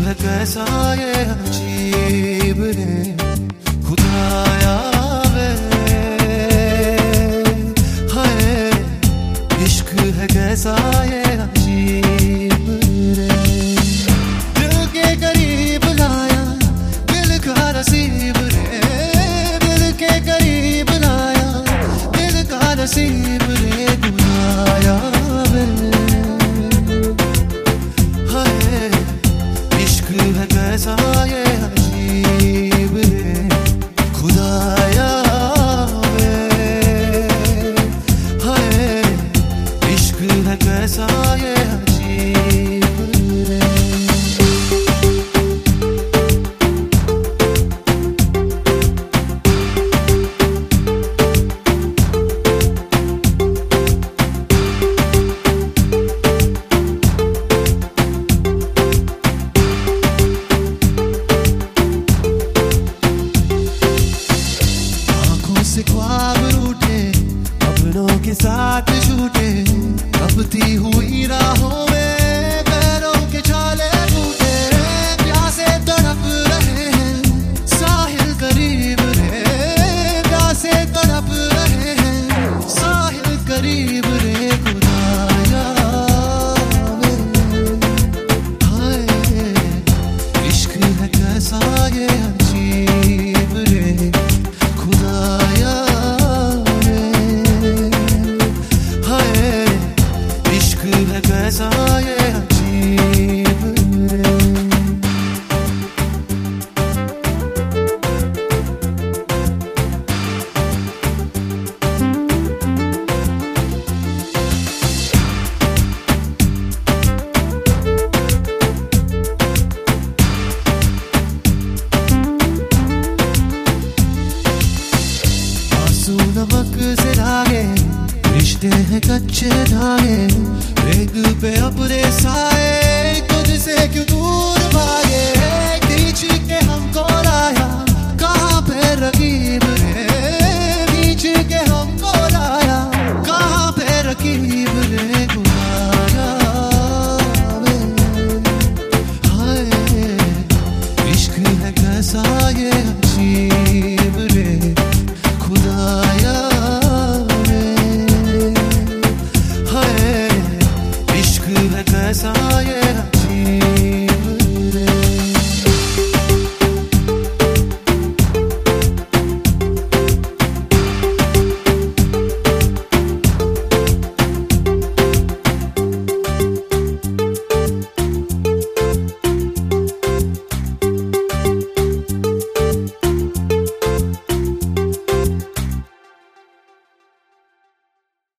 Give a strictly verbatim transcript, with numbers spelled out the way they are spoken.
है कैसा ये अजीब रे खुदाया वे, हाय इश्क है कैसा ये अजीब रे। दिल के करीब लाया दिल का नसीब रे, दिल के करीब लाया दिल का नसीब रे खुदाया वे, कैसा ये अजीब रे खुदाया वे, हाय इश्क है कैसा ये अजीब रे। ख्वाब रूठे अपनों के साथ छूटे, कबती हुई राहों में पैरों के छाले टूटे, प्यासे तड़प रहे हैं साहिल करीब रे, प्यासे तड़प रहे हैं साहिल करीब रे खुदाया वे, हाय इश्क है कैसा ये अजीब रे खुदाया वे, हाय इश्क है कैसा